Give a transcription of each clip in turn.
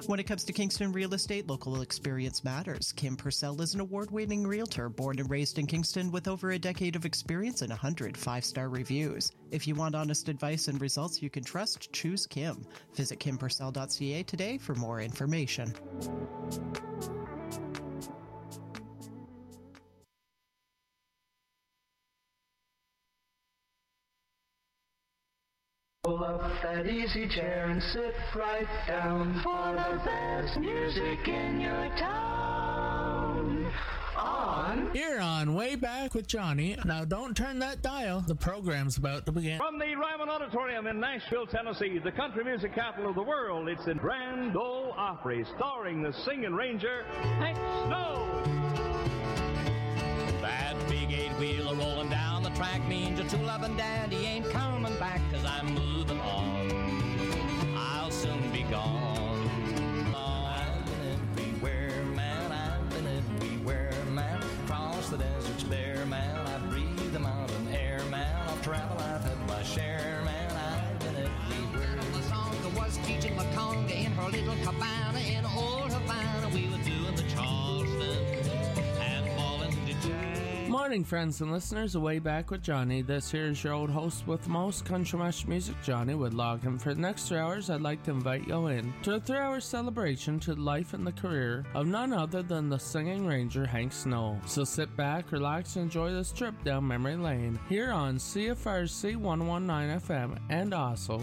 When it comes to Kingston real estate, local experience matters. Kim Purcell is an award-winning realtor born and raised in Kingston with over a decade of experience and 100 five-star reviews. If you want honest advice and results you can trust, choose Kim. Visit kimpurcell.ca today for more information. Pull up that easy chair and sit right down for the best music in your town. Here on Way Back with Johnny. Now don't turn that dial. The program's about to begin. From the Ryman Auditorium in Nashville, Tennessee, the country music capital of the world, it's in Grand Ole Opry, starring the singing ranger, Hank Snow. That big eight-wheeler rolling down the track means your true loving daddy ain't coming back, 'cause I'm moving on. I'll soon be gone. I've been everywhere, man. I've been everywhere, man. Across the deserts bare, man. I breathe the mountain air, man. I've traveled, I've had my share, man. I've been everywhere. The song was teaching the conga in her little cabana in old Havana. We were doing the Charleston and falling to jazz. Morning, friends and listeners, Way Back with Johnny. This here is your old host with the most country mash music, Johnny Woodlock. And for the next 3 hours, I'd like to invite you in to a 3-hour celebration to the life and the career of none other than the singing ranger, Hank Snow. So sit back, relax, and enjoy this trip down memory lane here on CFRC 119 FM and also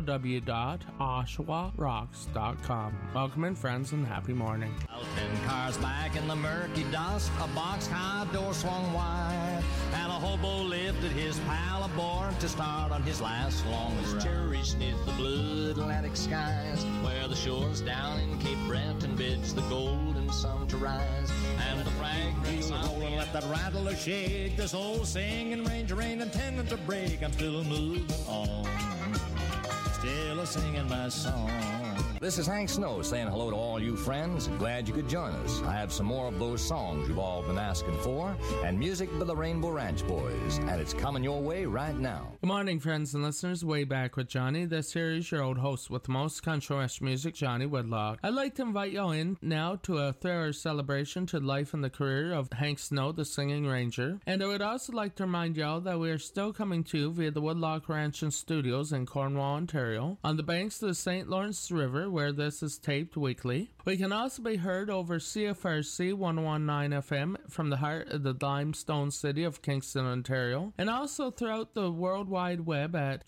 www.oshawarocks.com. Welcome in, friends, and happy morning. Out in cars back in the murky dust, a box-car door swung wide, and a hobo lifted his pal aboard to start on his last long ride. Cherished neath the blue Atlantic skies, where the shores down in Cape Breton bids the golden sun to rise, and the fragrance rolling, let that rattler shake. This old singing ranger ain't intending to break. I'm still moving on, still a-singing my song. This is Hank Snow saying hello to all you friends. Glad you could join us. I have some more of those songs you've all been asking for, and music by the Rainbow Ranch Boys, and it's coming your way right now. Good morning, friends and listeners. Way Back with Johnny. This here is your old host with the most country west music, Johnny Woodlock. I'd like to invite you in now to a 3-hour celebration to the life and the career of Hank Snow, the singing ranger. And I would also like to remind y'all that we are still coming to you via the Woodlock Ranch and Studios in Cornwall, Ontario, on the banks of the St. Lawrence River, where this is taped weekly. We can also be heard over CFRC 119 FM from the heart of the limestone city of Kingston, Ontario, and also throughout the World Wide Web at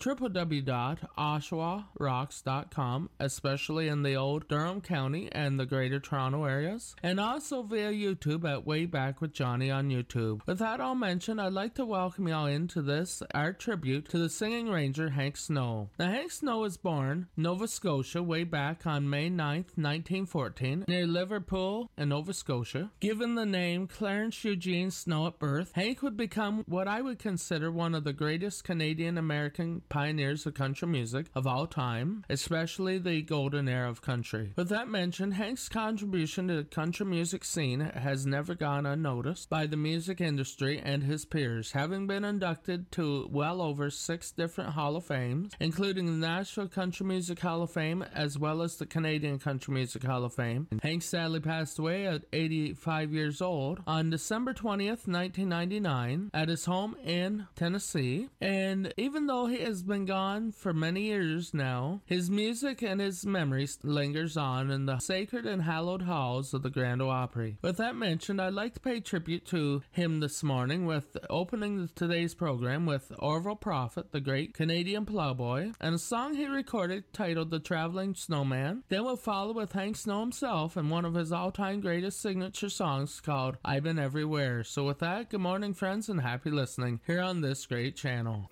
www.oshawarocks.com, especially in the old Durham County and the Greater Toronto areas, and also via YouTube at Way Back with Johnny on YouTube. With that all mentioned, I'd like to welcome y'all into this, our tribute to the singing ranger Hank Snow. Now, Hank Snow was born Nova Scotia way back on May 9th, 1914, near Liverpool in Nova Scotia. Given the name Clarence Eugene Snow at birth, Hank would become what I would consider one of the greatest Canadian-American pioneers of country music of all time, especially the golden era of country. With that mentioned, Hank's contribution to the country music scene has never gone unnoticed by the music industry and his peers, having been inducted to well over 6 different Hall of Fames, including the Nashville Country Music Hall of Fame as well as the Canadian Country Music Hall of Fame. Hank sadly passed away at 85 years old on December 20th, 1999 at his home in Tennessee. And even though he has been gone for many years now, his music and his memories lingers on in the sacred and hallowed halls of the Grand Ole Opry. With that mentioned, I'd like to pay tribute to him this morning with opening today's program with Orville Prophet, the great Canadian plowboy, and a song he recorded titled The Traveling Snowman. Then we'll follow with Hank Snow himself and one of his all-time greatest signature songs called I've Been Everywhere. So with that, good morning, friends, and happy listening here on this great channel.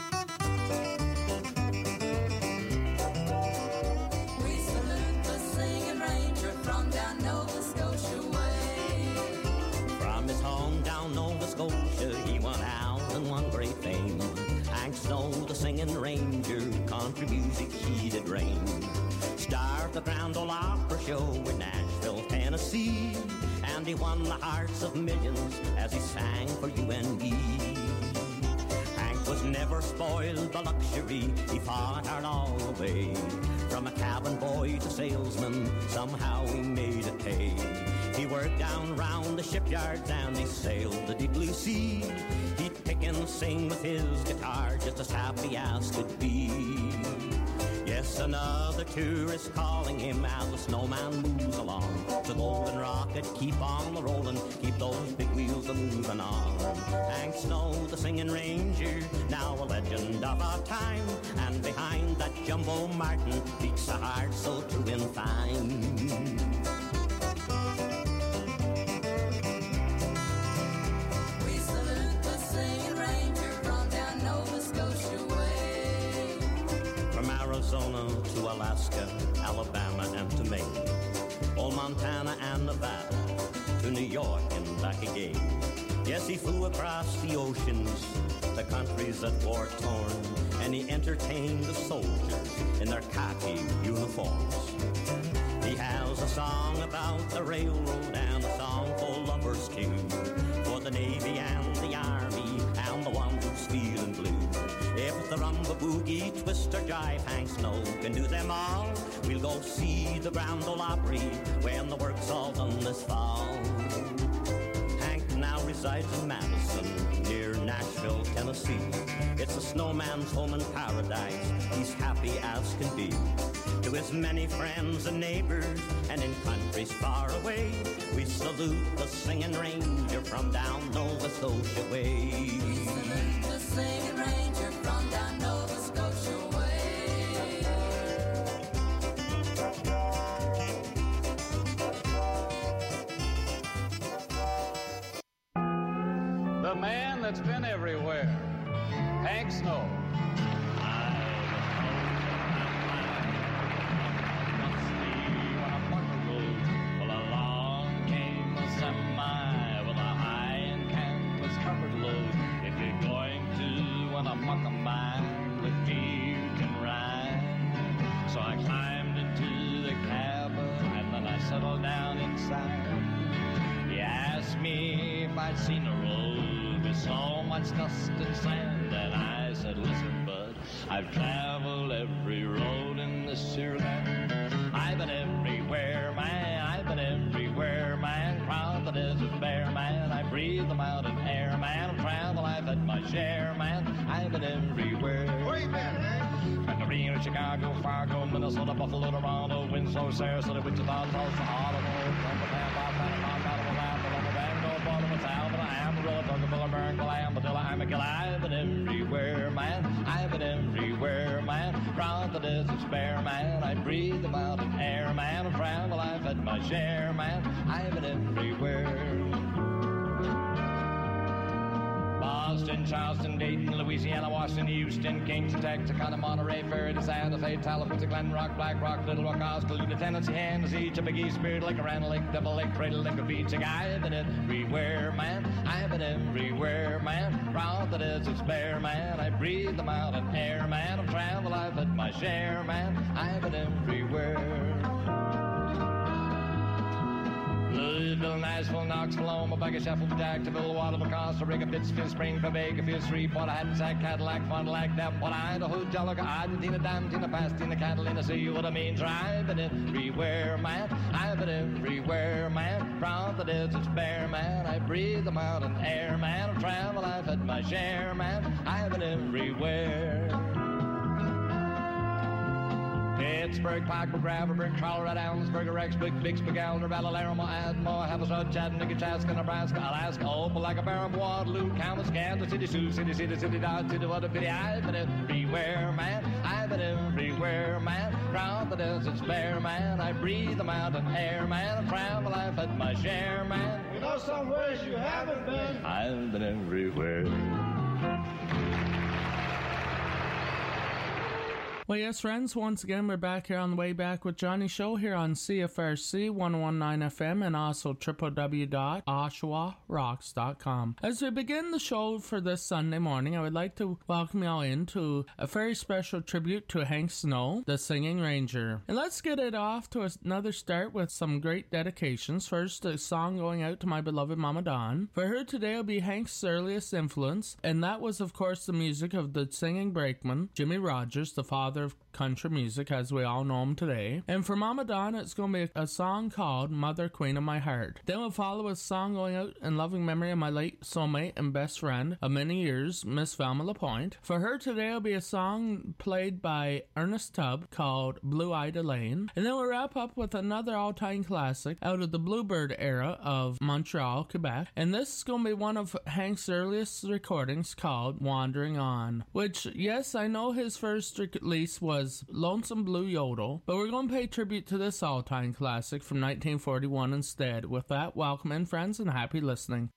The singing ranger, country music he did reign. Star of the Grand Ole Opry show in Nashville, Tennessee, and he won the hearts of millions as he sang for you and me. Hank was never spoiled by luxury, he fought hard all away. From a cabin boy to salesman, somehow he made it pay. He worked down round the shipyards and he sailed the deep blue sea. He'd pick and sing with his guitar, just as happy as could be. Yes, another tourist calling him as the snowman moves along. The golden rocket, keep on the rolling, keep those big wheels a-moving on. Hank Snow, the singing ranger, now a legend of our time. And behind that Jumbo Martin beats a heart so true and fine. Arizona to Alaska, Alabama and to Maine, old Montana and Nevada, to New York and back again. Yes, he flew across the oceans, the countries that war torn, and he entertained the soldiers in their khaki uniforms. He has a song about the railroad and a song for lovers too, for the Navy and the Army and the one who's feeling blue. If the rumba, boogie, twist or jive, Hank Snow can do them all. We'll go see the Grand Ole Opry when the work's all done this fall. Hank now resides in Madison, near Nashville, Tennessee. It's a snowman's home in paradise, he's happy as can be. To his many friends and neighbors, and in countries far away, we salute the singing ranger from down Nova Scotia way. We salute the singing ranger from down Nova Scotia way. The man that's been everywhere, Hank Snow. Settled down inside. He asked me if I'd seen a road with so much dust and sand, and I said, listen, bud, I've traveled every road in this here land. I've been everywhere, man, I've been everywhere, man. Crossed the desert bare, man, I breathe the mountain air, man. I've traveled, I've had my share, man, I've been everywhere. Where you been, man? Reno, Chicago, Fargo, Minnesota, Buffalo, Toronto, Winslow, Sarasota, Wichita, Tulsa, Ottawa, Tampa, Panama, Alabama, Bangor, Baltimore, Alabama, Amarillo, Bougainville, Burnville, Armadillo, Armadillo. I've been everywhere, man. I've been everywhere, man. Round the desert's bare, man. I breathe the mountain air, man. I've traveled, I've had my share, man. I've been everywhere. Boston, Charleston, Dayton, Louisiana, Washington, Houston, Kingston, Texarkana, Monterey, Ferry, Santa Fe, Tallahassee, Glen Rock, Black Rock, Little Rock, Oskaloosa, Tennessee, Hennessy, Chippewa, Spirit Lake, Arana Lake, Devil Lake, Cradle Lake, Beach. I've been everywhere, man. I've been everywhere, man. Round the desert's bare, man. I breathe the mountain air, man. I've traveled, I've had my share, man. I've been everywhere. Louisville, Nashville, Knoxville, Omaha, Sheffield, Jacksonville, Waterville, Costa Rica, Pittsfield, Springfield, Bakersfield, Shreveport, Hackensack, Cadillac, Fond du Lac, Napa, Idaho, Jellicoe, Argentina, Damantina, Pasadena, Catalina. See what I mean? I've been everywhere, man. I've been everywhere, man. From the desert's bare, man. I breathe the mountain air, man. I've traveled, I've had my share, man. I've been everywhere. Pittsburgh, Pikeville, Gravelburg, Colorado, Ellensburg, Rexburg, Vicksburg, Elder, Valley, Laramie, Admore, Haverstraw, Chattanooga, Chaska, Nebraska, Alaska, Opelika, Barham, Waterloo, Kansas, Kansas City, Sioux City, Dodge City, what a pity. I've been everywhere, man. I've been everywhere, man. Round the desert's bare, man. I breathe the mountain air, man. I travel, I've had my share, man. You know some ways you haven't been. I've been everywhere. Well, yes, friends, once again, we're back here on the Way Back with Johnny show here on CFRC 119 FM and also www.oshawarocks.com. As we begin the show for this Sunday morning, I would like to welcome you all into a very special tribute to Hank Snow, the Singing Ranger. And let's get it off to another start with some great dedications. First, a song going out to my beloved Mama Dawn. For her today will be Hank's earliest influence, and that was, of course, the music of the singing brakeman, Jimmy Rogers, the father of country music as we all know them today. And for Mama Donna, it's going to be a song called Mother Queen of My Heart. Then we'll follow a song going out in loving memory of my late soulmate and best friend of many years, Miss Velma LaPointe. For her today will be a song played by Ernest Tubb called Blue-Eyed Elaine. And then we'll wrap up with another all-time classic out of the Bluebird era of Montreal, Quebec. And this is going to be one of Hank's earliest recordings called Wandering On, which, yes, I know his first release was Lonesome Blue Yodel, but we're going to pay tribute to this all-time classic from 1941 instead. With that, welcome in, friends, and happy listening.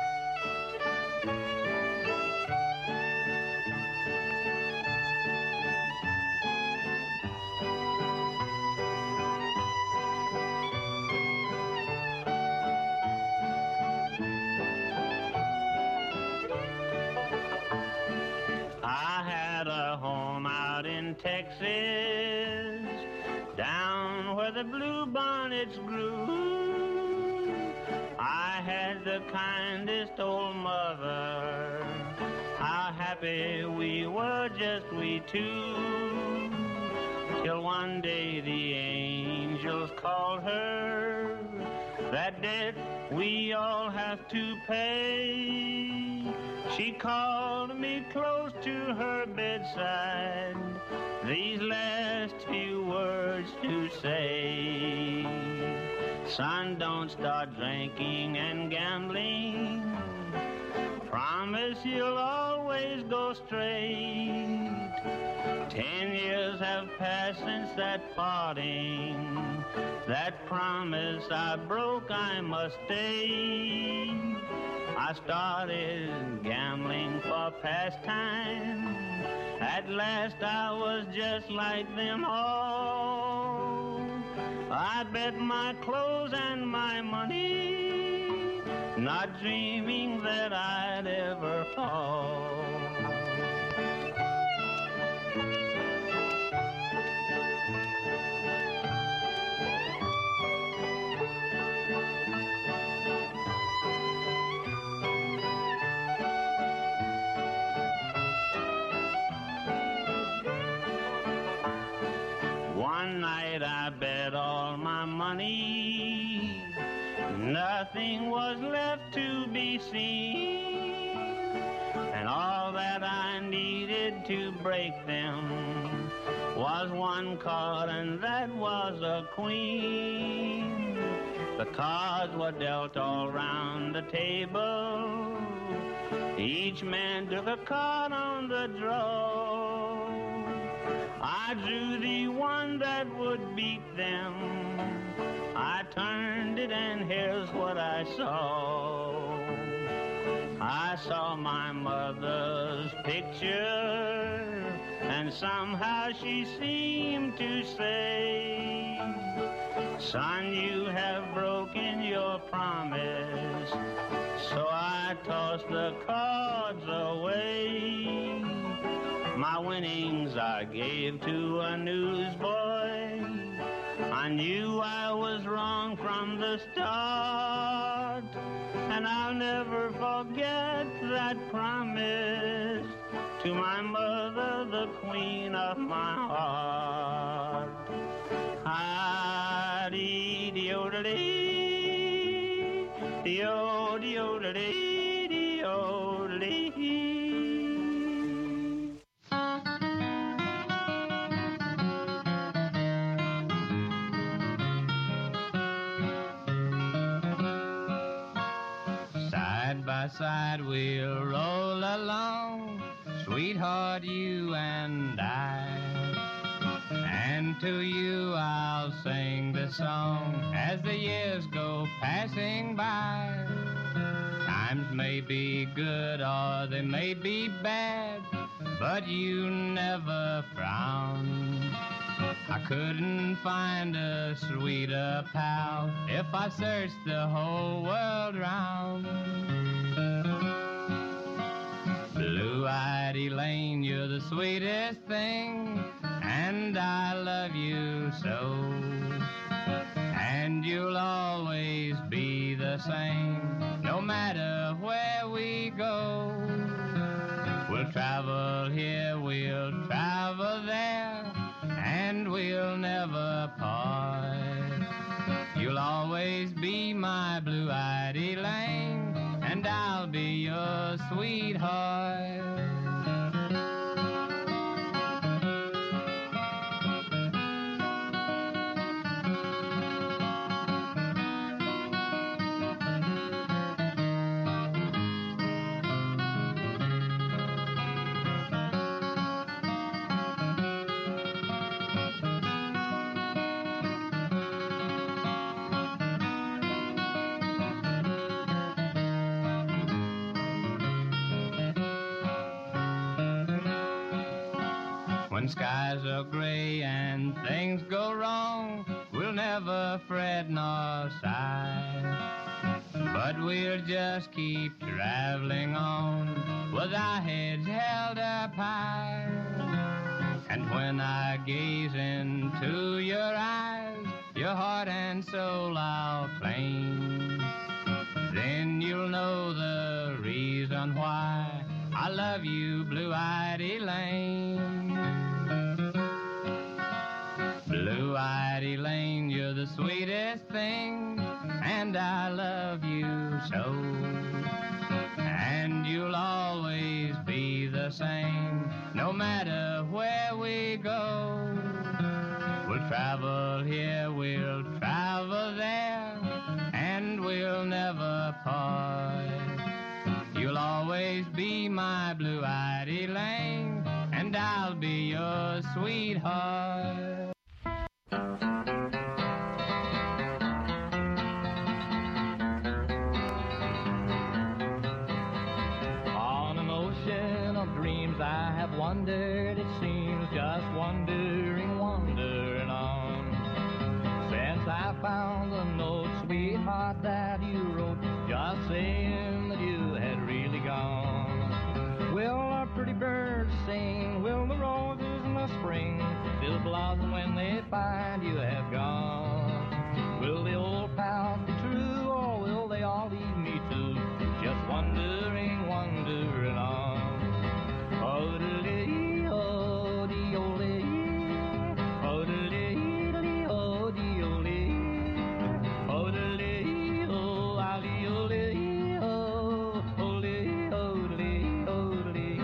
Texas, down where the bluebonnets grew. I had the kindest old mother. How happy we were, just we two. Till one day the angels called her. That debt we all have to pay. She called me close to her bedside, these last few words to say. Son, don't start drinking and gambling. Promise you'll always go straight. 10 years have passed since that parting. That promise I broke, I must stay. I started gambling for pastime. At last I was just like them all. I bet my clothes and my money, not dreaming that I'd ever fall. One night I bet all my money, nothing was left to be seen, and all that I needed to break them was one card, and that was a queen. The cards were dealt all round the table. Each man took a card on the draw. I drew the one that would beat them. I turned it and here's what I saw. I saw my mother's picture, and somehow she seemed to say, son, you have broken your promise. So I tossed the cards away. My winnings I gave to a newsboy. I knew I was wrong from the start, and I'll never forget that promise to my mother, the queen of my heart. Ah-dee-dee-o-dee, dee-o-dee-o-dee, dee-o-dee. Side by side we'll roll along, sweetheart, you and I. And to you I'll sing the song as the years go passing by. Times may be good or they may be bad, but you never frown. I couldn't find a sweeter pal if I searched the whole world round. Blue-eyed Elaine, you're the sweetest thing, and I love you so. And you'll always be the same, no matter where we go. We'll travel here, we'll travel there, always be my blue-eyed Elaine, and I'll be your sweetheart. When skies are gray and things go wrong, we'll never fret nor sigh, but we'll just keep traveling on with our heads held up high. And when I gaze into your eyes, your heart and soul I'll claim, then you'll know the reason why I love you, blue-eyed Elaine. Blue-eyed Elaine, you're the sweetest thing, and I love you so. And you'll always be the same, no matter where we go. We'll travel here, we'll travel there, and we'll never part. You'll always be my blue-eyed Elaine, and I'll be your sweetheart. On an ocean of dreams I have wandered, it seems, just wandering, wandering on. Since I found the note, sweetheart, that you wrote, just saying that you had really gone. Will our pretty birds sing? Will the roses in the spring still blossom when they find you have gone? Will the old pals be true, or will they all leave me too, just wondering, wondering on? Oh, dee oh, dee oh, dee oh, dee oh, dee oh, dee oh, dee oh, ah, dee oh, dee oh, oh, dee oh, dee oh, dee.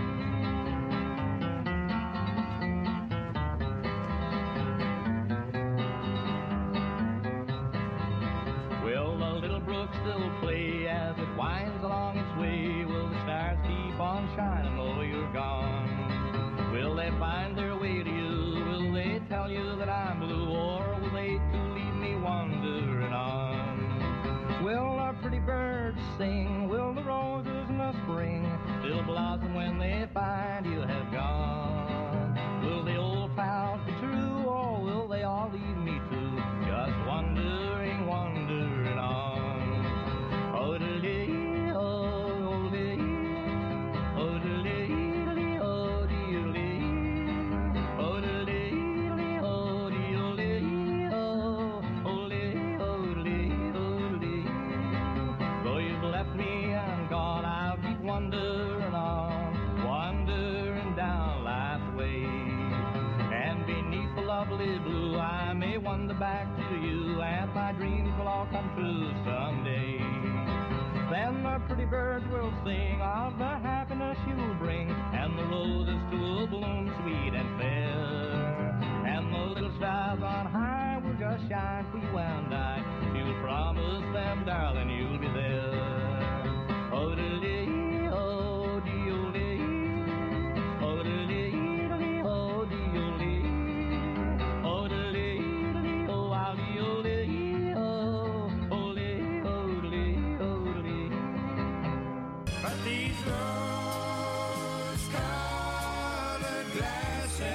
Will the little brook still play as it winds along its way? Will the stars keep on shining though you're gone? Will they find their way to you? Will they tell you that I'm blue, or will they too leave me wandering on? Will our pretty birds sing? Will the roses in the spring still blossom when they find you have gone? Will the old pals be true, or will they all leave me too, just wondering, wondering on? Oh, dee oh, dee oh, dee oh, dee oh, dee oh, dee oh, dee oh, dee. Though you've left me and gone, I'll keep wondering on, wandering down life's way. And beneath the lovely blue, I may wander back to you, and my dreams will all come true someday. Then the pretty birds will sing of the happiness you'll bring, and the roses too bloom sweet and fair. And the little stars on high will just shine for you and I. You'll promise them, darling, you'll be there. Oh, dee oh, dee oh, dee oh, dee oh, dee oh, dee oh, dee oh, I'll dee oh, dee oh, dee oh, dee oh, dee. But these rose-colored glasses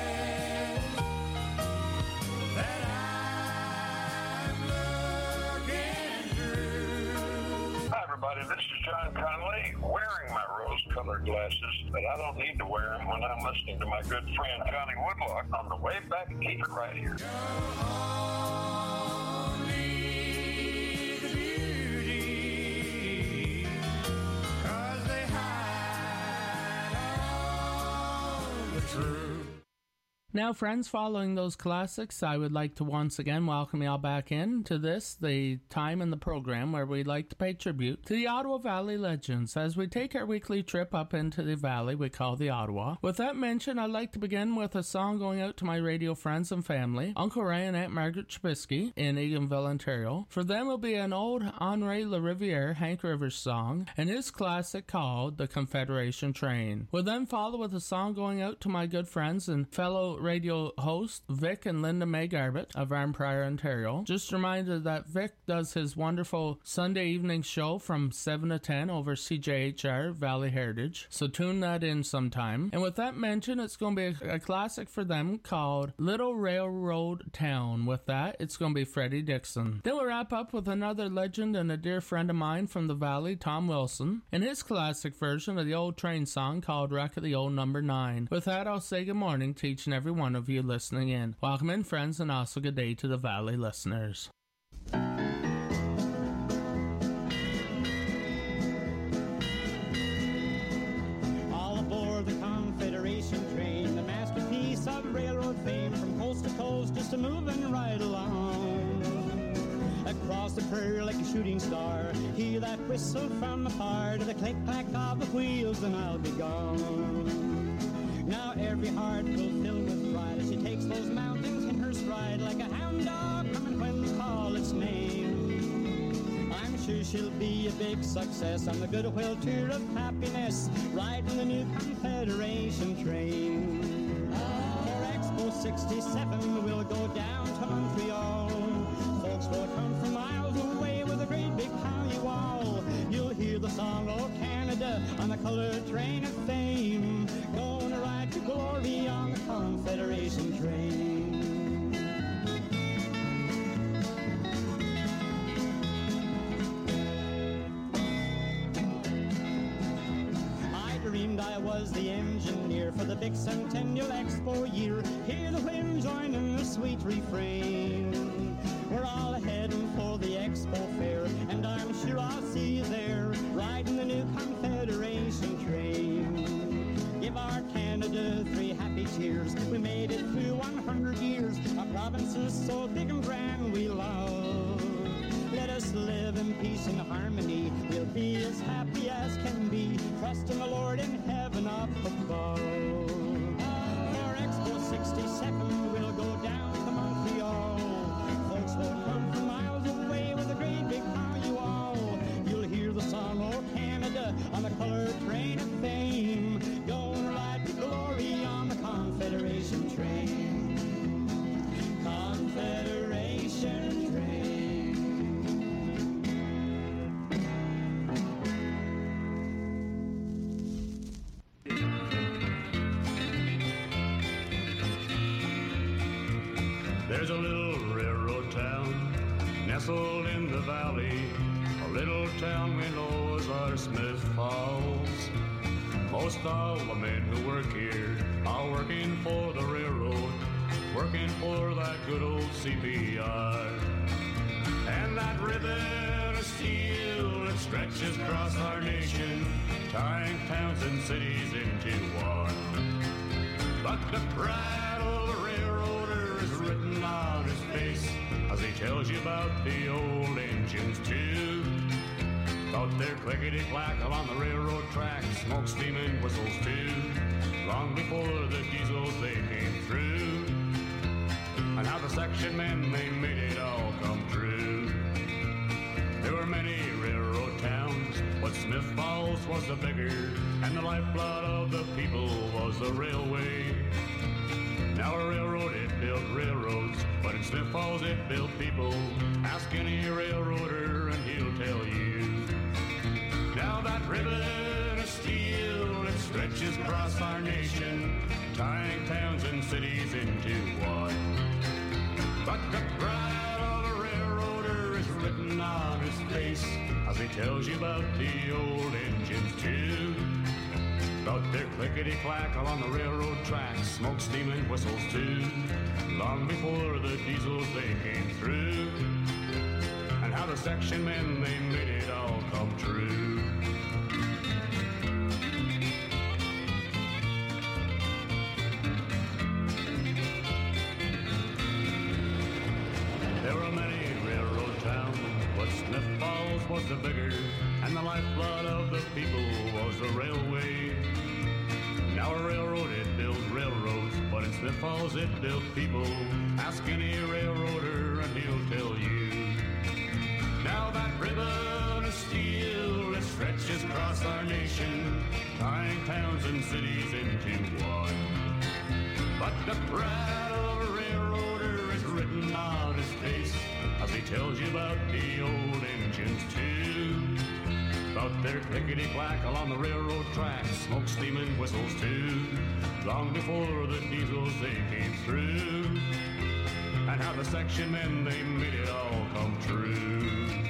that I'm looking through. Hi, everybody. This is John Conley, wearing my rose-colored glasses, but I don't need to wear them when I'm listening to my good friend Johnny Woodlock on the way back. Keep it right here. Now, friends, following those classics, I would like to once again welcome you all back in to this, the time in the program where we like to pay tribute to the Ottawa Valley legends as we take our weekly trip up into the valley we call the Ottawa. With that mentioned, I'd like to begin with a song going out to my radio friends and family, Uncle Ray and Aunt Margaret Trubisky in Eganville, Ontario. For them will be an old Henri Lariviere, Hank Rivers song, and his classic called The Confederation Train. We'll then follow with a song going out to my good friends and fellow radio hosts Vic and Linda May Garbett of Arnprior, Ontario. Just a reminder that Vic does his wonderful Sunday evening show from 7 to 10 over CJHR Valley Heritage, so tune that in sometime. And with that mentioned, it's going to be a classic for them called Little Railroad Town. With that, it's going to be Freddie Dixon. Then we'll wrap up with another legend and a dear friend of mine from the valley, Tom Wilson, and his classic version of the old train song called Wreck of the Old Number 9. With that, I'll say good morning to each and every one of you listening in. Welcome in, friends, and also good day to the Valley listeners. All aboard the Confederation train, the masterpiece of railroad fame, from coast to coast, just a moving right along. Across the prairie like a shooting star, hear that whistle from afar, to the click-clack of the wheels, and I'll be gone. Now every heart will fill with pride as she takes those mountains in her stride, like a hound dog coming when we call its name. I'm sure she'll be a big success on the goodwill tour of happiness, riding the new Confederation train. For Expo 67 we'll go down to Montreal. Folks will come from miles away with a great big powwow. You'll hear the song, "Oh Canada," on the colored train of fame, gonna ride to glory on the Confederation train. I dreamed I was the engineer for the big Centennial Expo year. Hear the wind join in the sweet refrain. We're all heading for the Expo Fair, and I'm sure I'll see you there, riding the new Confederation train. Give our Canada 3 happy cheers. We made it through 100 years. Our province is so big and grand we love. Let us live in peace and harmony. We'll be as happy as can be, trusting the Lord in heaven up above. For Expo 67 we'll go down to Montreal. Folks will come from miles away with a great big powwow. You'll hear the song, "Oh Canada," on the colored train of fame, going ride to glory on the Confederation train. Confederation train. There's a little railroad town nestled in the valley, a little town we know as our Smith Falls. Most of the men who work here are working for the railroad, working for that good old CPR. And that ribbon of steel that stretches across our nation, tying towns and cities into one. But the pride of the railroader is written on his face as he tells you about the old engines too. Out there clickety-clack along the railroad tracks, smoke, steam, and whistles too, long before the diesels they came through. And how the section men, they made it all come true. There were many railroad towns, but Smith Falls was the bigger, and the lifeblood of the people was the railway. Now a railroad, it built railroads, but in Smith Falls it built people. Ask any railroader and he'll tell you. Now that ribbon of steel that stretches across our nation, tying towns and cities into one. But the pride of a railroader is written on his face as he tells you about the old engines too. About their clickety-clack along the railroad tracks, smoke, steam, and whistles too, long before the diesels they came through. And how the section men, they made it all come true. lifeblood of the people was the railway. Now a railroad, it builds railroads, but in Smith Falls it built people. Ask any railroader and he'll tell you. Now that ribbon of steel that stretches across our nation, tying towns and cities into one. But the pride of a railroader is written on his face as he tells you about the old engines too. About their clickety-clack along the railroad tracks, smoke, steam, and whistles too, long before the diesels they came through. And how the section men, they made it all come true.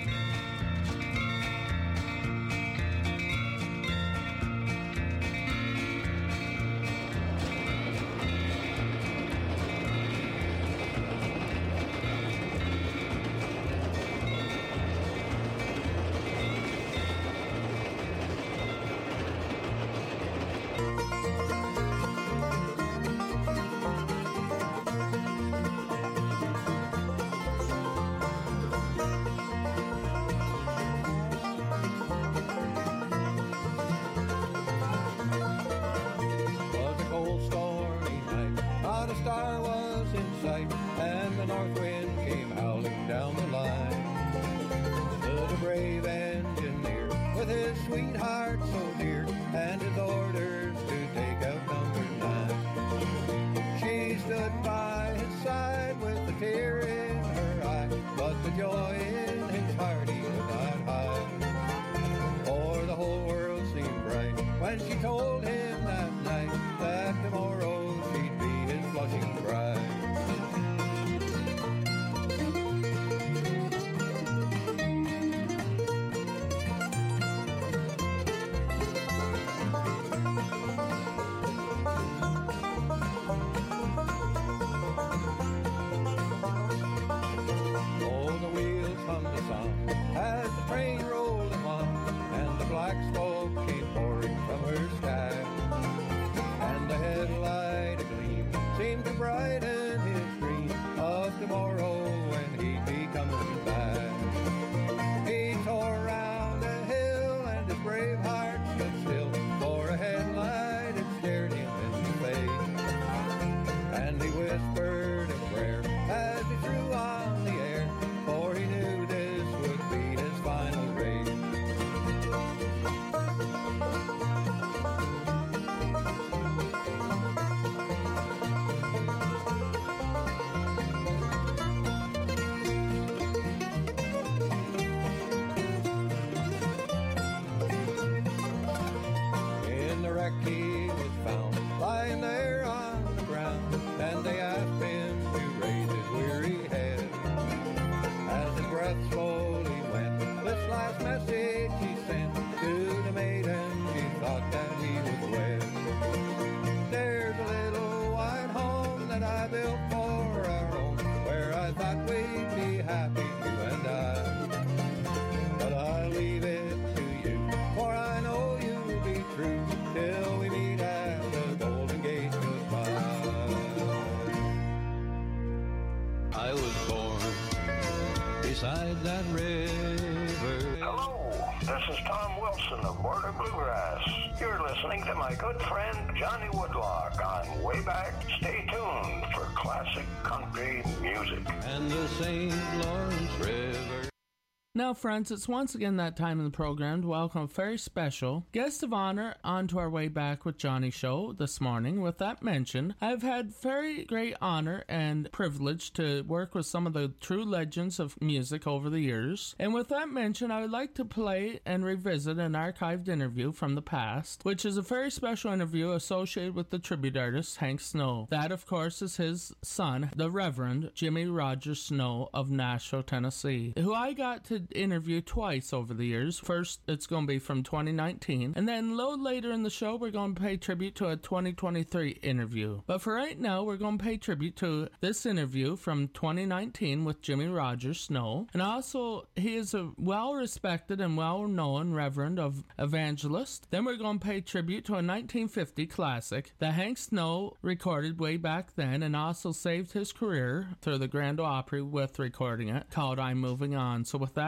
Now, friends, it's once again that time in the program to welcome a very special guest of honor onto our Way Back with Johnny show this morning. With that mentioned, I've had very great honor and privilege to work with some of the true legends of music over the years. And with that mentioned, I would like to play and revisit an archived interview from the past, which is a very special interview associated with the tribute artist Hank Snow. That, of course, is his son, the Reverend Jimmy Rogers Snow of Nashville, Tennessee, who I got to interview twice over the years. First, it's going to be from 2019, and then a little later in the show, we're going to pay tribute to a 2023 interview. But for right now, we're going to pay tribute to this interview from 2019 with Jimmy Rogers Snow. And also, he is a well-respected and well-known reverend of evangelist. Then we're going to pay tribute to a 1950 classic that Hank Snow recorded way back then and also saved his career through the Grand Ole Opry with recording it, called I'm Moving On. So with that,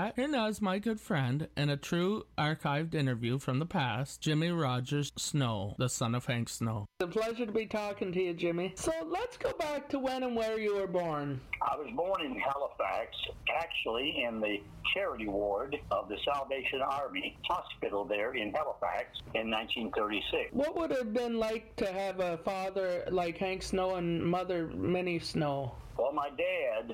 that, here now is my good friend and a true archived interview from the past, Jimmy Rogers Snow, the son of Hank Snow. It's a pleasure to be talking to you, Jimmy. So let's go back to when and where you were born. I was born in Halifax, actually in the charity ward of the Salvation Army Hospital there in Halifax in 1936. What would it have been like to have a father like Hank Snow and mother Minnie Snow? Well, my dad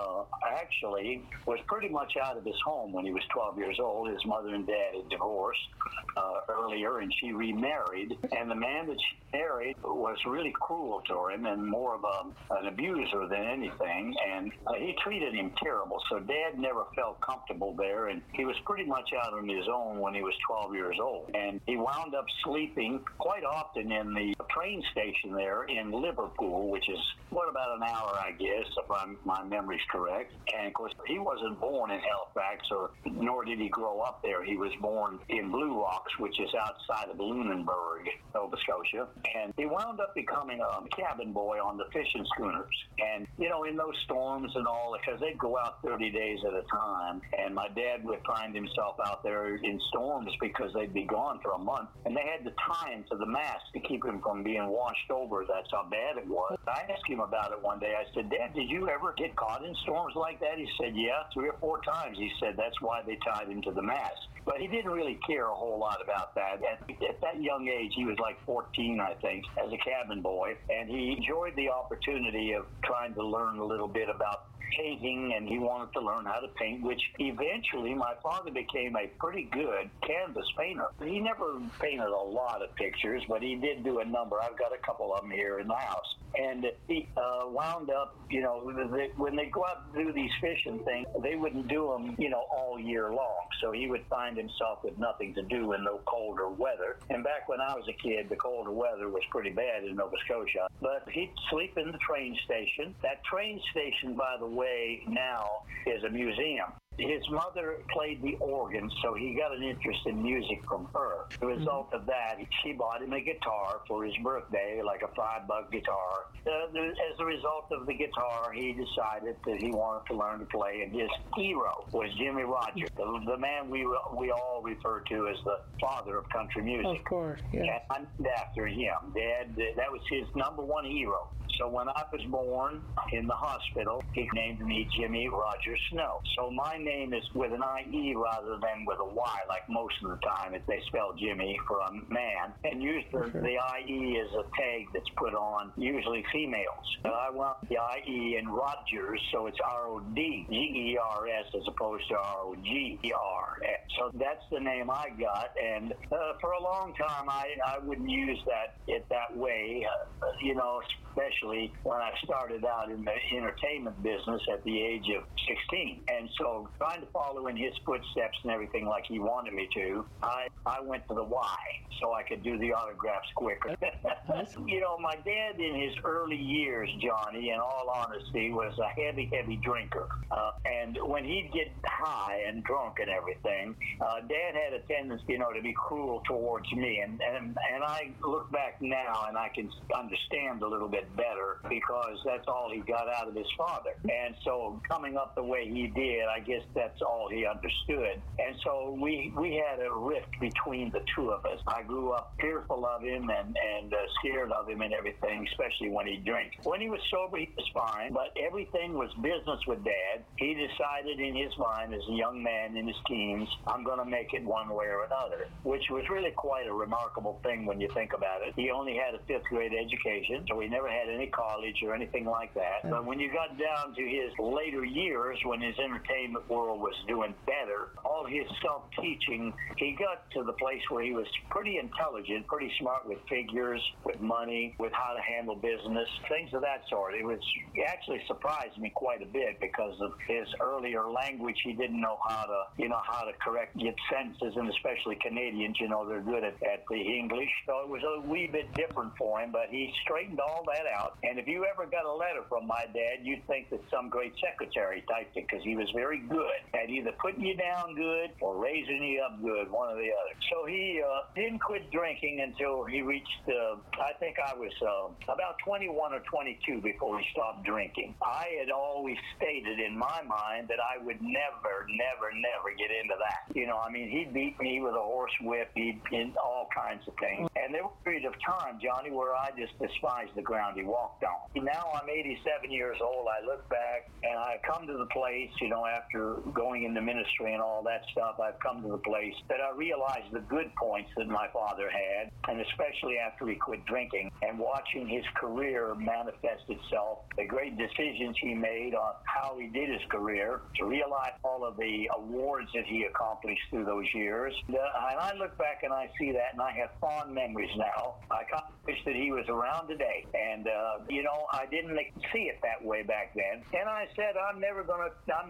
actually was pretty much out of his home when he was 12 years old. His mother and dad had divorced earlier, and she remarried. And the man that she married was really cruel to him and more of an abuser than anything. And he treated him terrible. So Dad never felt comfortable there, and he was pretty much out on his own when he was 12 years old. And he wound up sleeping quite often in the train station there in Liverpool, which is about an hour, I guess, if my memory's correct. And of course, he wasn't born in Halifax, nor did he grow up there. He was born in Blue Rocks, which is outside of Lunenburg, Nova Scotia. And he wound up becoming a cabin boy on the fishing schooners. And, you know, in those storms and all, because they'd go out 30 days at a time, and my dad would find himself out there in storms because they'd be gone for a month. And they had to tie him to the mast to keep him from being washed over. That's how bad it was. I asked him about it one day. I said, Dad, did you ever get caught in storms like that? He said, yeah, 3 or 4 times. He said that's why they tied him to the mast. But he didn't really care a whole lot about that. At that young age, he was like 14, I think, as a cabin boy, and he enjoyed the opportunity of trying to learn a little bit about painting, and he wanted to learn how to paint, which eventually my father became a pretty good canvas painter. He never painted a lot of pictures, but he did do a number. I've got a couple of them here in the house. And he wound up, you know, when they go out and do these fishing things, they wouldn't do them, you know, all year long. So he would find himself with nothing to do in the colder weather. And back when I was a kid, the colder weather was pretty bad in Nova Scotia. But he'd sleep in the train station. That train station, by the way, now is a museum. His mother played the organ, so he got an interest in music from her. The result of that, she bought him a guitar for his birthday, like a $5 guitar. As a result of the guitar, he decided that he wanted to learn to play, and his hero was Jimmy Rogers, the man we all refer to as the father of country music. Of course, yes. And I'm named after him. Dad, that was his number one hero. So when I was born in the hospital, he named me Jimmy Rogers Snow. So my name is with an I-E rather than with a Y, like most of the time if they spell Jimmy for a man. And usually the I-E is a tag that's put on usually females. So I want the I-E in Rogers, so it's R-O-D-G-E-R-S as opposed to R-O-G-E-R-S. So that's the name I got. And for a long time, I wouldn't use that way, you know, especially when I started out in the entertainment business at the age of 16. And so trying to follow in his footsteps and everything like he wanted me to, I went to the Y so I could do the autographs quicker. You know, my dad in his early years, Johnny, in all honesty, was a heavy, heavy drinker. And when he'd get high and drunk and everything, Dad had a tendency, you know, to be cruel towards me. And I look back now and I can understand a little bit better because that's all he got out of his father. And so coming up the way he did, I guess that's all he understood. And so we had a rift between the two of us. I grew up fearful of him and scared of him and everything, especially when he drank. When he was sober, he was fine, but everything was business with Dad. He decided in his mind as a young man in his teens, I'm going to make it one way or another, which was really quite a remarkable thing when you think about it. He only had a 5th grade education, so he never had any college or anything like that. But when you got down to his later years, when his entertainment world was doing better, all his self-teaching, he got to the place where he was pretty intelligent, pretty smart with figures, with money, with how to handle business, things of that sort. It actually surprised me quite a bit because of his earlier language. He didn't know how to correct get sentences, and especially Canadians, you know, they're good at the English. So it was a wee bit different for him, but he straightened all that that out. And if you ever got a letter from my dad, you'd think that some great secretary typed it, because he was very good at either putting you down good or raising you up good, one or the other. So he didn't quit drinking until he reached, I think I was about 21 or 22 before he stopped drinking. I had always stated in my mind that I would never get into that. You know, I mean, he'd beat me with a horse whip, he'd in all kinds of things. And there was a period of time, Johnny, where I just despised the ground he walked on. Now I'm 87 years old. I look back and I come to the place, you know, after going into ministry and all that stuff, I've come to the place that I realized the good points that my father had, and especially after he quit drinking, and watching his career manifest itself, the great decisions he made on how he did his career, to realize all of the awards that he accomplished through those years. And I look back and I see that, and I have fond memories now. I kind of wish that he was around today. And, you know, I didn't see it that way back then. And I said, I'm never gonna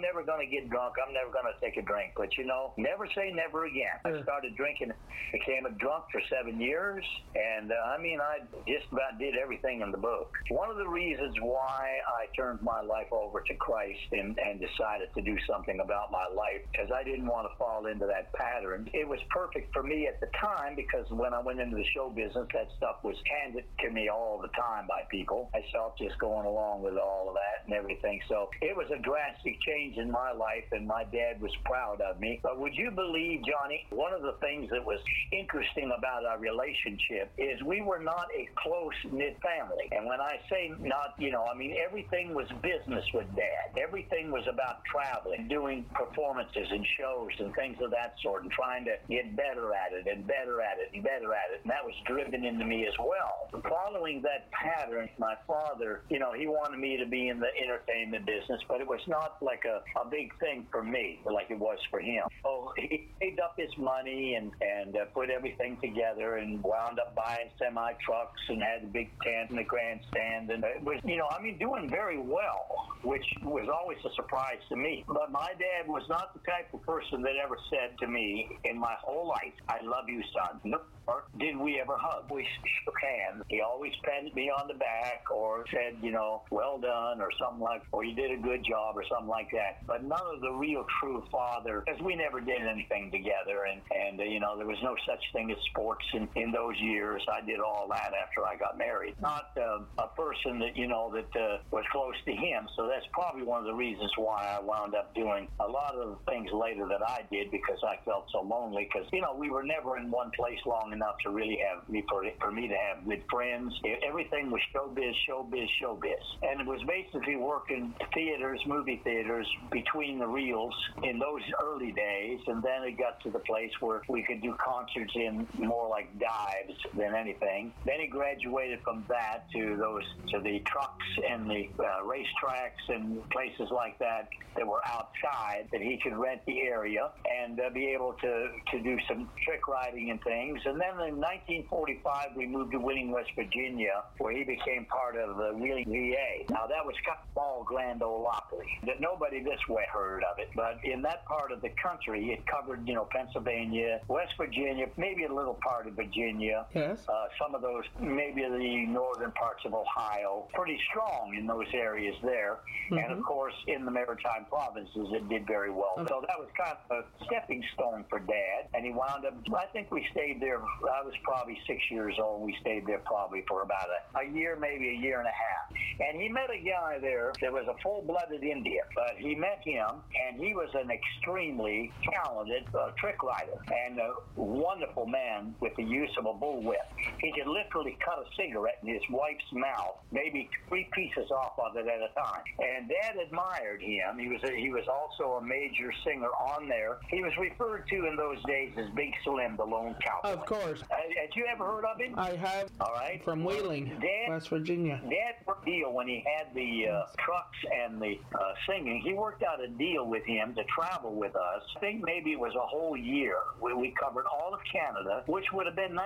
get drunk. I'm never gonna take a drink. But, you know, never say never again. I started drinking, became a drunk for 7 years. And, I mean, I just about did everything in the book. One of the reasons why I turned my life over to Christ and decided to do something about my life, because I didn't want to fall into that pattern. It was perfect for me at the time, because when I went into the show business, that stuff was handed to me all the time by people. Myself just going along with all of that and everything. So it was a drastic change in my life, and my dad was proud of me. But would you believe, Johnny, one of the things that was interesting about our relationship is we were not a close-knit family. And when I say not, you know, I mean, everything was business with Dad. Everything was about traveling, doing performances and shows and things of that sort, and trying to get better at it and better at it and better at it. And that was driven into me as well. Following that pattern, my father, you know, he wanted me to be in the entertainment business, but it was not like a big thing for me like it was for him. So he saved up his money and put everything together and wound up buying semi-trucks and had a big tent in the grandstand. And it was, you know, I mean, doing very well, which was always a surprise to me. But my dad was not the type of person that ever said to me in my whole life, I love you, son. No, or did we ever hug? We shook hands. He always patted me on the back or said, you know, well done, or something like, or you did a good job, or something like that. But none of the real true father, because we never did anything together. And you know, there was no such thing as sports in those years. I did all that after I got married. Not a person that, you know, that was close to him. So that's probably one of the reasons why I wound up doing a lot of the things later that I did, because I felt so lonely. Because, you know, we were never in one place long enough to really have for me to have good friends. Everything was showbiz, showbiz, showbiz. And it was basically working theaters, movie theaters, between the reels in those early days. And then it got to the place where we could do concerts in more like dives than anything. Then he graduated from that to the trucks and the racetracks and places like that were outside, that he could rent the area and be able to do some trick riding and things. And then in 1945, we moved to Wheeling, West Virginia, where he became part of the Wheeling VA. Now, that was kind of small Grand Ole Opry, that nobody this way heard of it. But in that part of the country, it covered, you know, Pennsylvania, West Virginia, maybe a little part of Virginia. Yes. Some of those, maybe the northern parts of Ohio, pretty strong in those areas there. Mm-hmm. And, of course, in the Maritime provinces, it did very well. Okay. So that was kind of a stepping stone for Dad. And he wound up, I think we stayed there, I was probably 6 years old. We stayed there probably for about a year, maybe a year and a half. And he met a guy there that was a full-blooded Indian. But he met him, and he was an extremely talented trick rider and a wonderful man with the use of a bullwhip. He could literally cut a cigarette in his wife's mouth, maybe 3 pieces off of it at a time. And Dad admired him. He was also a major singer on there. He was referred to in those days as Big Slim, the Lone Cowboy. Of course. Had you ever heard of him? I have. All right. From Wheeling, West Virginia. Dad worked a deal when he had the trucks and the singing. He worked out a deal with him to travel with us. I think maybe it was a whole year. We covered all of Canada, which would have been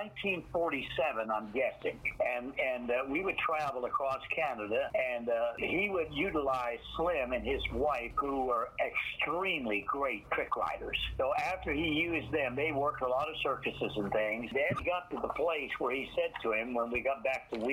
1947, I'm guessing. And we would travel across Canada, and he would utilize Slim and his wife, who were extremely great trick riders. So after he used them, they worked a lot of circuses and things. Dad got to the place where he said to him, when we got back to Wheeling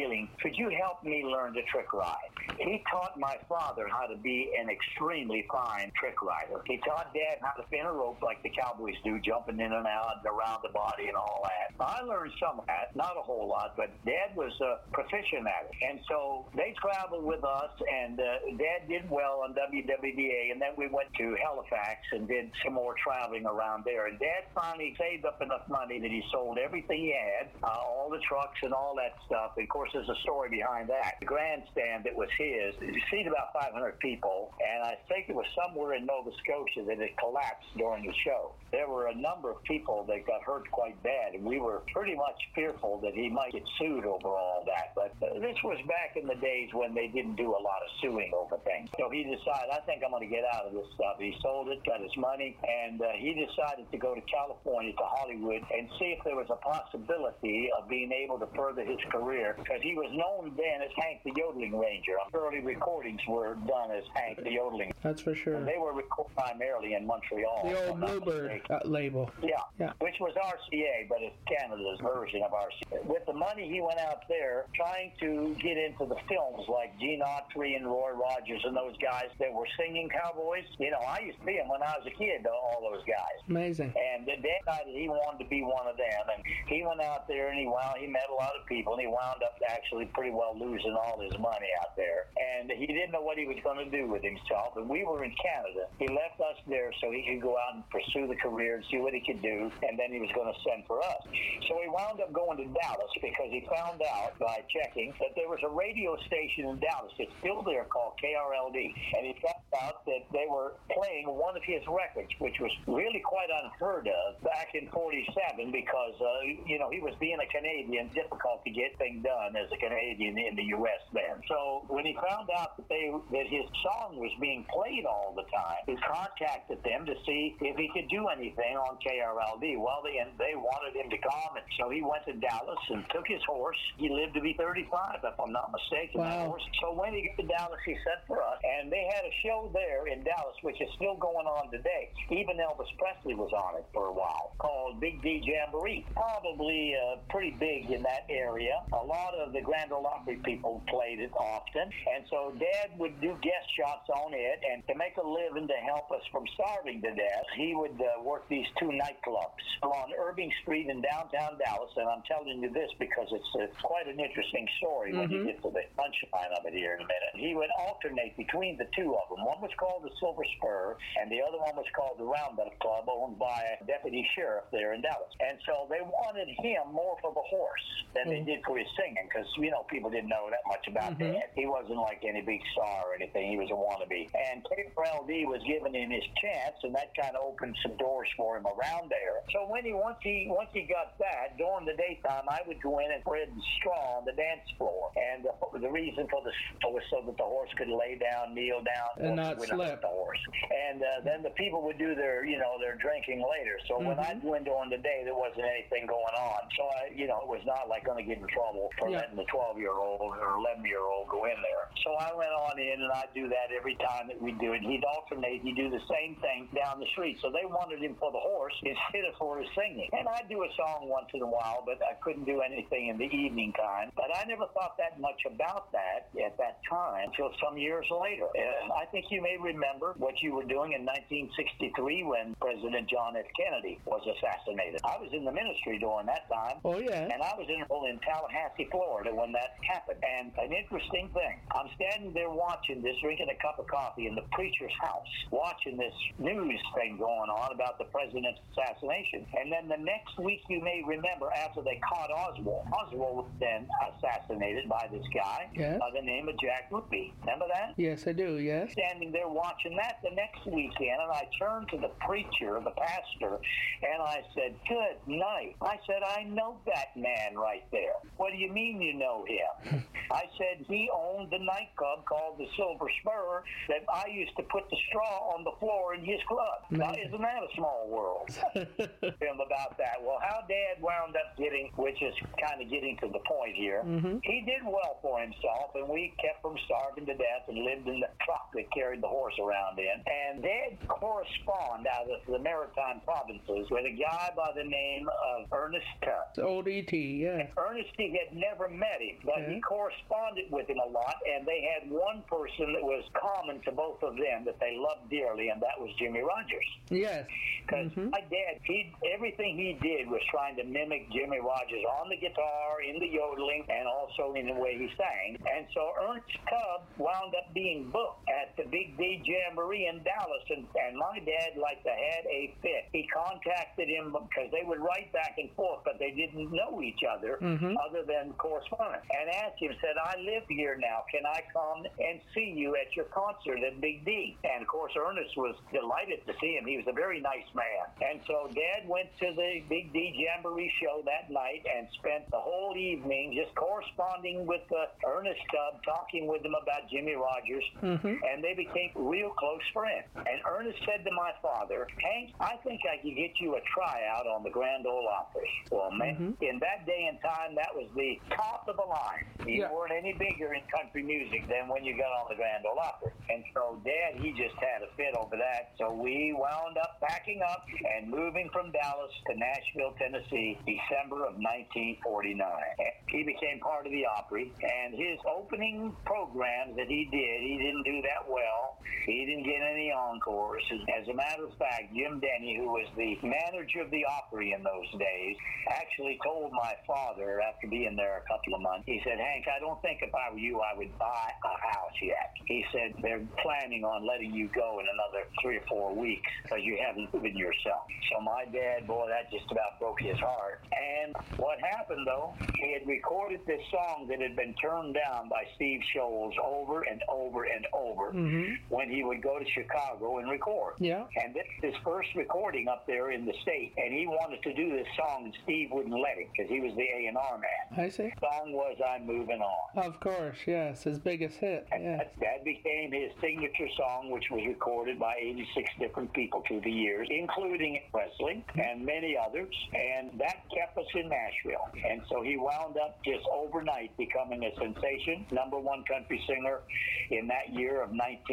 could you help me learn to trick ride? He taught my father how to be an extremely fine trick rider. He taught Dad how to spin a rope like the cowboys do, jumping in and out and around the body and all that. I learned some of that, not a whole lot, but Dad was proficient at it. And so they traveled with us, and Dad did well on WWDA, and then we went to Halifax and did some more traveling around there. And Dad finally saved up enough money that he sold everything he had, all the trucks and all that stuff. And of course, there's a story behind that. The grandstand that was his, it seated about 500 people, and I think it was somewhere in Nova Scotia that it collapsed during the show. There were a number of people that got hurt quite bad, and we were pretty much fearful that he might get sued over all that. But this was back in the days when they didn't do a lot of suing over things. So he decided, I think I'm going to get out of this stuff. He sold it, got his money, and he decided to go to California, to Hollywood, and see if there was a possibility of being able to further his career, because he was known then as Hank the Yodeling Ranger. Early recordings were done as Hank the Yodeling. That's for sure. And they were recorded primarily in Montreal. The old Bluebird label. Yeah, which was RCA, but it's Canada's version of RCA. With the money, he went out there trying to get into the films like Gene Autry and Roy Rogers and those guys that were singing cowboys. You know, I used to see them when I was a kid, all those guys. Amazing. And Dad decided he wanted to be one of them, and he went out there and he met a lot of people, and he wound up actually pretty well losing all his money out there. And he didn't know what he was going to do with himself, and we were in Canada. He left us there so he could go out and pursue the career and see what he could do, and then he was going to send for us. So he wound up going to Dallas because he found out by checking that there was a radio station in Dallas. It's still there called KRLD, and he found out that they were playing one of his records, which was really quite unheard of back in 47 because, you know, he was being a Canadian, difficult to get things done as a Canadian in the U.S. then. So when he found out that his song was being played all the time, he contacted them to see if he could do anything on KRLD. Well, they wanted him to come, and so he went to Dallas and took his horse. He lived to be 35, if I'm not mistaken. Wow. That horse. So when he got to Dallas, he sent for us, and they had a show there in Dallas, which is still going on today. Even Elvis Presley was on it for a while, called Big D Jamboree. Probably pretty big in that area. A lot of the Grand Ole Opry people played it often, and so Dad would do guest shots on it, and to make a living to help us from starving to death, he would work these two nightclubs on Irving Street in downtown Dallas. And I'm telling you this because it's quite an interesting story when you get to the punchline of it here in a minute. He would alternate between the two of them. One was called the Silver Spur, and the other one was called the Roundup Club, owned by a deputy sheriff there in Dallas. And so they wanted him more for the horse than they did for his singing, because, you know, people didn't know that much about Dad. He wasn't like any big star or anything. He was a wannabe. And KRLD was giving him his chance, and that kind of opened some doors for him around there. So once he got that, during the daytime, I would go in and spread straw on the dance floor. And the reason for the straw was so that the horse could lay down, kneel down, and not slip. The horse. And then the people would do their drinking later. So when I'd go in during the day, there wasn't anything going on. So it was not like going to get in trouble for letting the 12-year-old or 11-year-old go in there. So I went on in, and I'd do that every time that we'd do it. He'd alternate. He'd do the same thing down the street. So they wanted him for the horse instead of for his singing. And I'd do a song once in a while, but I couldn't do anything in the evening time. But I never thought that much about that at that time until some years later. I think you may remember what you were doing in 1963 when President John F. Kennedy was assassinated. I was in the ministry during that time. Oh, yeah. And I was in Tallahassee, Florida when that happened. And an interesting thing, I'm standing there watching this, drinking a cup of coffee in the preacher's house, watching this news thing going on about the president's assassination. And then the next week, you may remember, after they caught Oswald was then assassinated by this guy by the name of Jack Ruby. Remember that? Yes, I do, yes. Standing there watching that the next weekend, and I turned to the preacher, the pastor, and I said, "Good night." I said, "I know that man right there." "What do you mean you know him?" I said, "He owned the nightclub called the Silver Spur that I used to put the straw on the floor in his club." Now, isn't that a small world? Him about that. Well, how Dad wound up getting, which is kind of getting to the point here, he did well for himself, and we kept from starving to death and lived in the truck that carried the horse around around in. And they'd correspond out of the Maritime Provinces with a guy by the name of Ernest Tubb. Old E.T., yeah. Ernest, he had never met him, but he corresponded with him a lot, and they had one person that was common to both of them that they loved dearly, and that was Jimmy Rogers. Yes. Because my dad, everything he did was trying to mimic Jimmy Rogers on the guitar, in the yodeling, and also in the way he sang. And so Ernest Tubb wound up being booked at the Big D Jamboree in Dallas, and my dad had a fit. He contacted him because they would write back and forth, but they didn't know each other other than correspondence, and asked him, said, I live here now. Can I come and see you at your concert at Big D? And, of course, Ernest was delighted to see him. He was a very nice man. And so Dad went to the Big D Jamboree show that night and spent the whole evening just corresponding with Ernest Tubb, talking with him about Jimmy Rogers, and they became real close friends. And Ernest said to my father, Hank, I think I could get you a tryout on the Grand Ole Opry. Well, man, in that day and time, that was the top of the line. You weren't any bigger in country music than when you got on the Grand Ole Opry. And so Dad, he just had a fit over that. So we wound up packing up and moving from Dallas to Nashville, Tennessee, December of 1949. He became part of the Opry, and his opening programs that he didn't do that well. He didn't get any encores. As a matter of fact, Jim Denny, who was the manager of the Opry in those days, actually told my father after being there a couple of months, he said, Hank, I don't think if I were you, I would buy a house yet. He said, they're planning on letting you go in another 3 or 4 weeks because you haven't proven yourself. So my dad, boy, that just about broke his heart. And what happened, though, he had recorded this song that had been turned down by Steve Sholes over and over and over when he would go to Chicago and record. Yeah. And this is his first recording up there in the state, and he wanted to do this song, and Steve wouldn't let him because he was the A&R man. I see. The song was I'm Moving On. Of course, yes, his biggest hit. And that became his signature song, which was recorded by 86 different people through the years, including Wesley and many others, and that kept us in Nashville. And so he wound up just overnight becoming a sensation, #1 country singer in that year of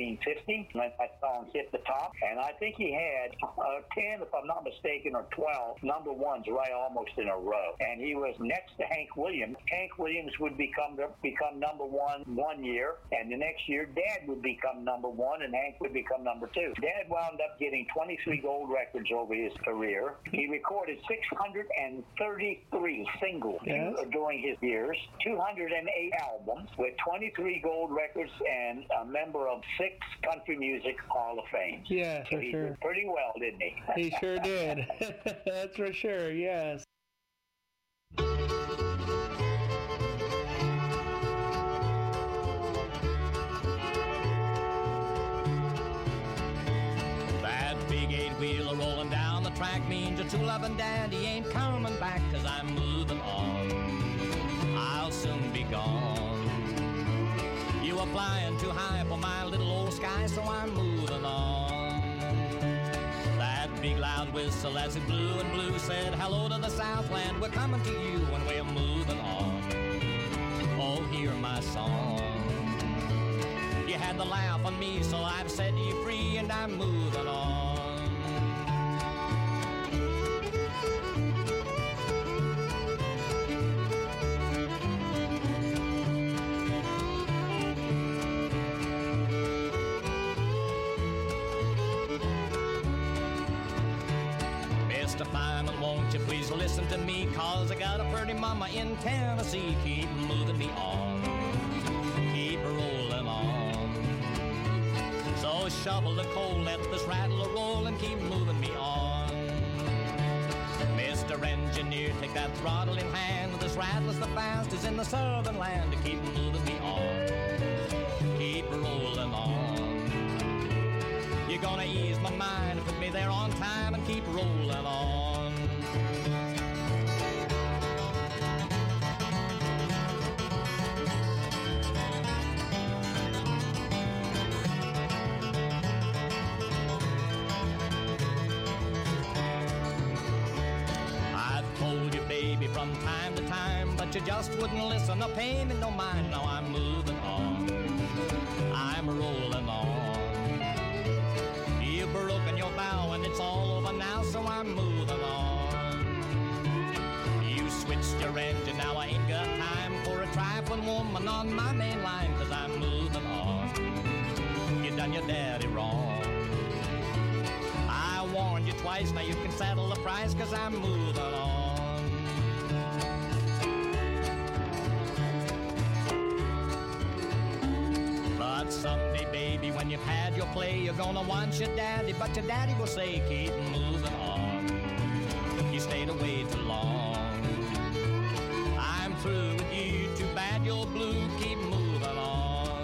1950 when that song hit the top. And I think he had 10, if I'm not mistaken, or 12 #1s right almost in a row. And he was next to Hank Williams. Hank Williams would become #1 one year, and the next year Dad would become #1 and Hank would become #2. Dad wound up getting 23 gold records over his career. He recorded 633 singles during his years, 208 albums with 23 gold records, and a member of 6 Country Music Hall of Fame. Yeah, so for he sure. did pretty well, didn't he? He sure did. That's for sure, yes. That big 8-wheeler rolling down the track means your true loving daddy ain't coming back, 'cause I'm moving on. I'll soon be gone. You were flying too high for my little old sky, so I'm moving on. That big loud whistle as it blew and blew said, hello to the Southland, we're coming to you and we're moving on. Oh, hear my song. You had the laugh on me, so I've set you free and I'm moving on. Mr. Fireman, won't you please listen to me, 'cause I got a pretty mama in Tennessee. Keep moving me on, keep rolling on. So shovel the coal, let this rattle roll and keep moving me on. Mr. Engineer, take that throttle in hand. This rattle is the fastest in the southern land. Keep moving me on, keep rolling on. You're gonna ease my mind, put me there on time and keep rolling on. I've told you, baby, from time to time, but you just wouldn't listen or pay me no mind. Now I'm moving on, I'm rolling on. it's all over now, so I'm moving on. You switched your engine, now I ain't got time for a trifling woman on my main line, 'cause I'm moving on. You done your daddy wrong. I warned you twice, now you can settle the price, 'cause I'm moving on. But someday, baby, when you've had your play, you're gonna want your daddy, but your daddy will say, keep moving on. You stayed away too long. I'm through with you, too bad you're blue, keep moving on.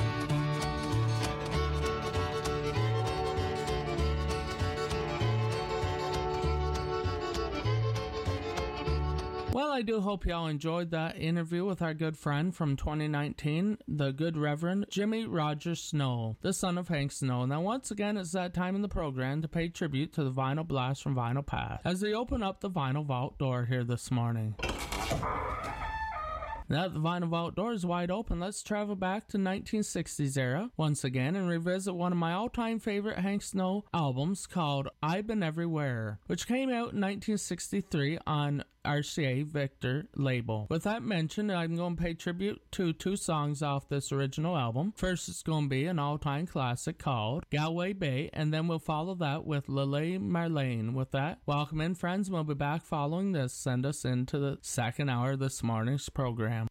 Well, I do hope y'all enjoyed that interview with our good friend from 2019, the good Reverend Jimmy Roger Snow, the son of Hank Snow. Now, once again, it's that time in the program to pay tribute to the Vinyl Blast from Vinyl Path as they open up the Vinyl Vault door here this morning. Now that the Vinyl Vault door is wide open, let's travel back to 1960s era once again and revisit one of my all-time favorite Hank Snow albums called I've Been Everywhere, which came out in 1963 on RCA Victor label. With that mentioned, I'm going to pay tribute to two songs off this original album. First, it's going to be an all-time classic called Galway Bay, and then we'll follow that with Lily Marlene. With that, welcome in, friends. We'll be back following this. Send us into the second hour of this morning's program.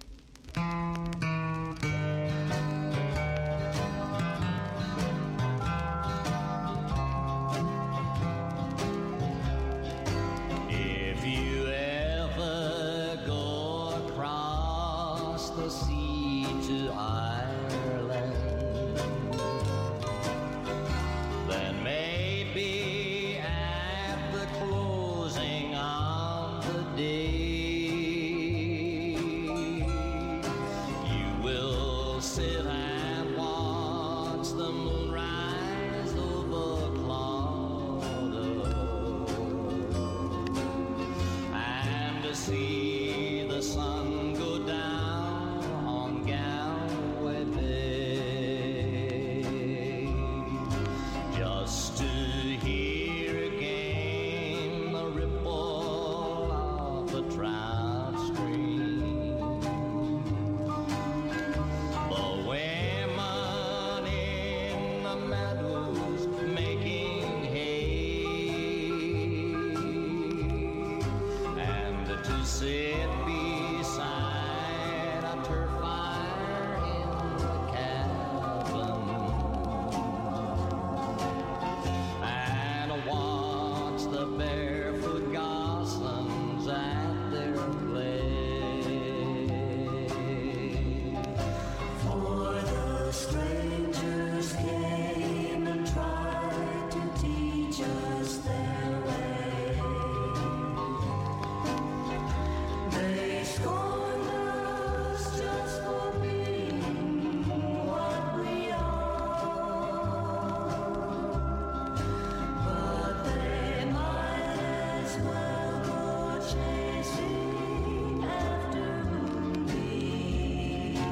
If you ever go across the sea to Ireland, then maybe at the closing of the day, sit and watch the moon rise over Clonard, and to see the sun go down on Galway Bay, just to hear again the ripple of the trout stream. Women in the meadows making hay, and to sit beside a turf fire in the cabin, and watch the barefoot goslings at their play. Strangers came and tried to teach us their way. They scorned us just for being what we are, but they might as well go chasing after moonbeams.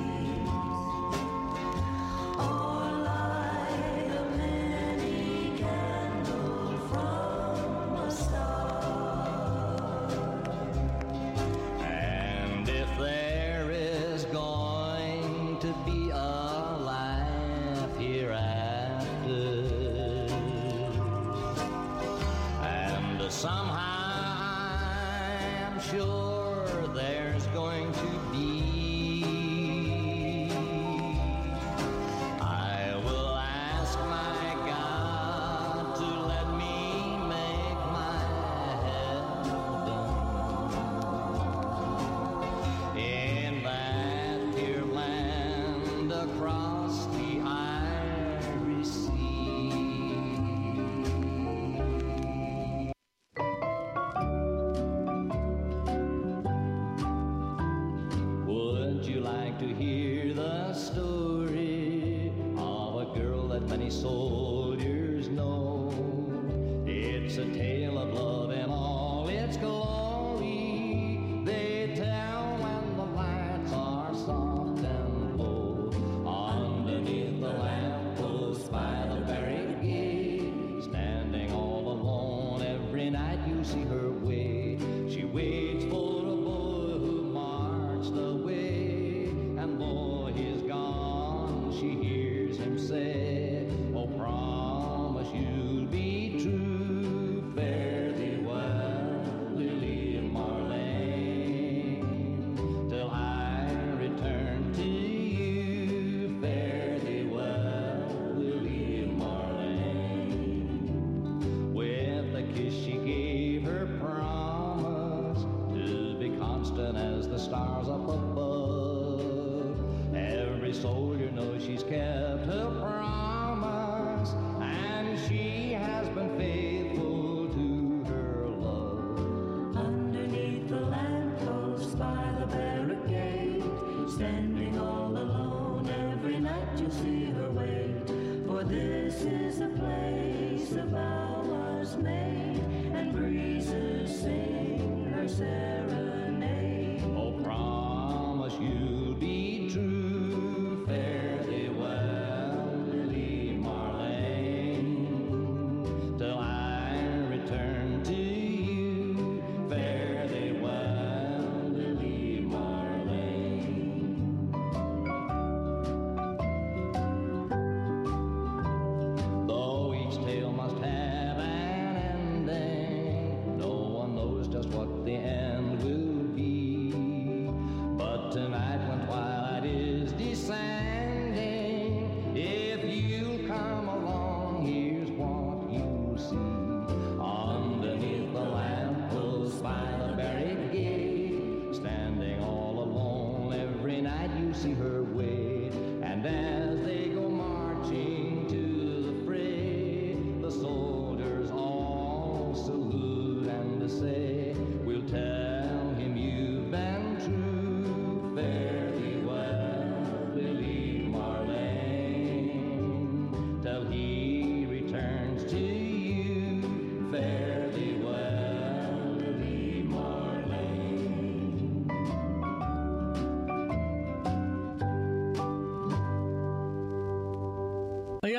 And if there is going to be a life hereafter, and somehow I'm sure there's going to be, I will ask my God to let me make my heaven in that dear land across the Irish Sea. Would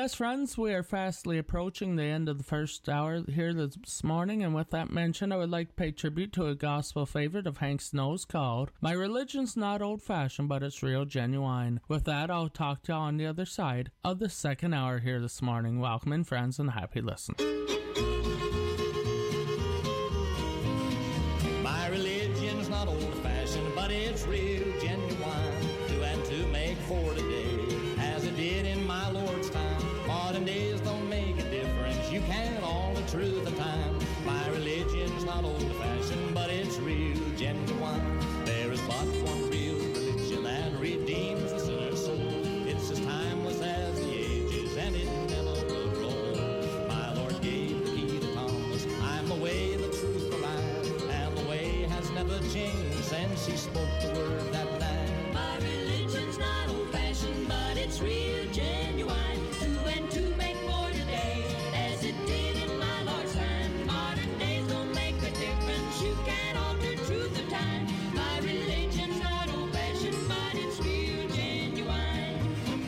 Yes, friends, we are fastly approaching the end of the first hour here this morning, and with that mention, I would like to pay tribute to a gospel favorite of Hank Snow's called My Religion's Not Old-Fashioned, But It's Real Genuine. With that, I'll talk to you on the other side of the second hour here this morning. Welcome in, friends, and happy listening. My religion's not old-fashioned, but it's real genuine. Two and two make four today, as it did in my Lord's time. Modern days don't make a difference. You can't all the truth of time. My religion's not old-fashioned, but it's real genuine. There is but one real religion that redeems the sinner's soul. It's as timeless as the ages, and it never will grow. My Lord gave the key to Thomas. I'm the way, the truth, the life, and the way has never changed since he spoke the word that night. My religion's not old-fashioned, but it's real genuine. Two and two make four today, as it did in my Lord's time. Modern days don't make a difference. You can't alter truth of time. My religion's not old-fashioned, but it's real genuine.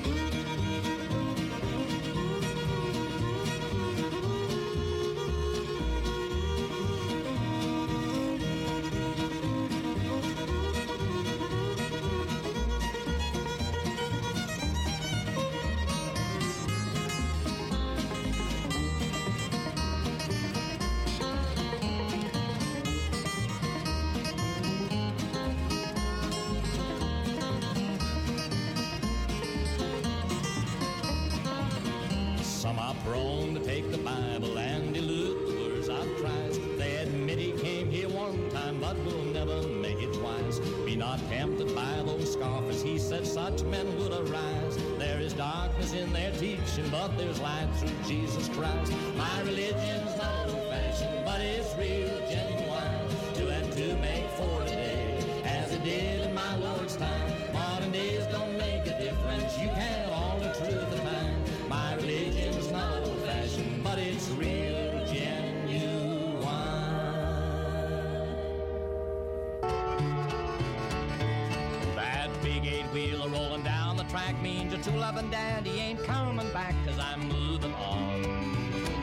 Some are prone to take the Bible and elude the words of Christ. They admit he came here one time, but will never make it twice. Be not tempted by those scoffers, he said such men would arise. There is darkness in their teaching, but there's light through Jesus Christ. My religion's not old-fashioned, but it's real genuine. Two and two make four today, as it did in my Lord's time. Modern days don't make a difference. You can't all the truth of time. My religion's not old-fashioned, but it's real genuine. That big eight-wheeler rolling down the track means your true loving daddy ain't coming back, 'cause I'm moving on.